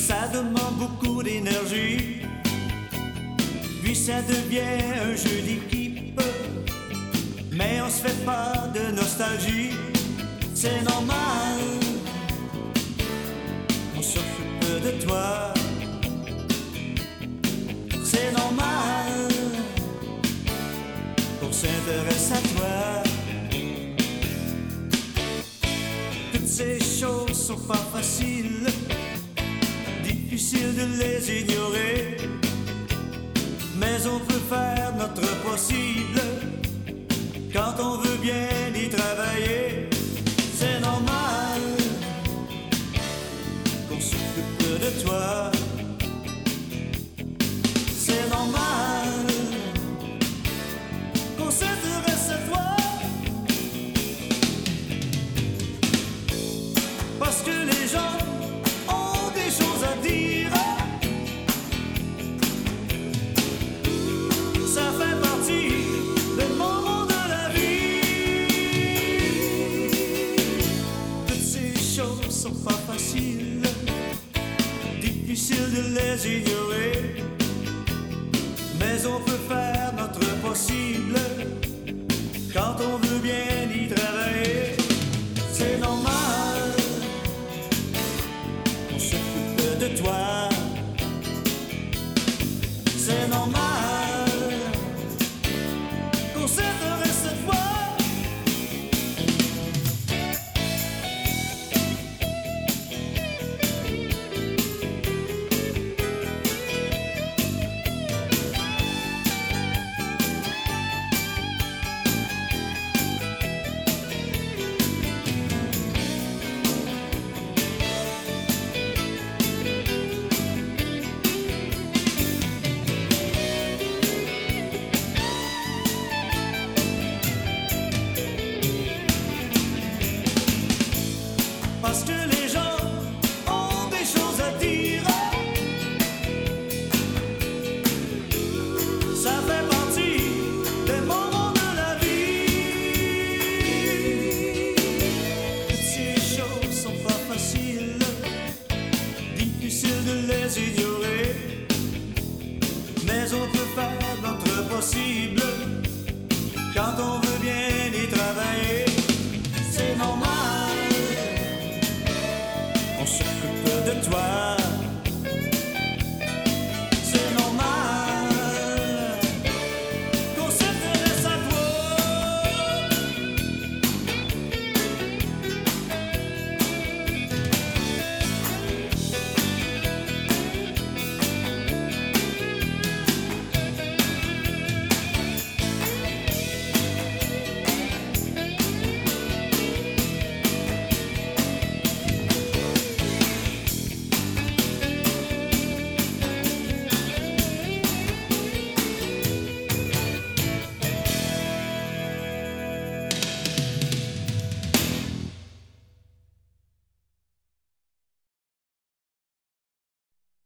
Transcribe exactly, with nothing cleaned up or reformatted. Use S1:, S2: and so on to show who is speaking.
S1: Ça demande beaucoup d'énergie, puis ça devient un jeu d'équipe. Mais on se fait pas de nostalgie, c'est normal. On s'occupe de toi, c'est normal. On s'intéresse à toi. Toutes ces choses sont pas faciles, difficile de les ignorer, mais on peut faire notre possible quand on veut bien y travailler. C'est normal qu'on s'occupe de toi, c'est normal qu'on s'intéresse à toi, parce que les gens ont des choses à dire. Ça fait partie des moments de la vie. Toutes ces choses sont pas faciles, difficiles de les ignorer, mais on peut faire notre possible quand on veut bien y travailler. C'est normal, on s'occupe de toi, c'est normal qu'on s'intéresse à toi. Parce que les gens ont des choses à dire. Ça fait partie des moments de la vie. Toutes ces choses sont pas faciles, difficiles de les ignorer, mais on peut faire notre possible quand on veut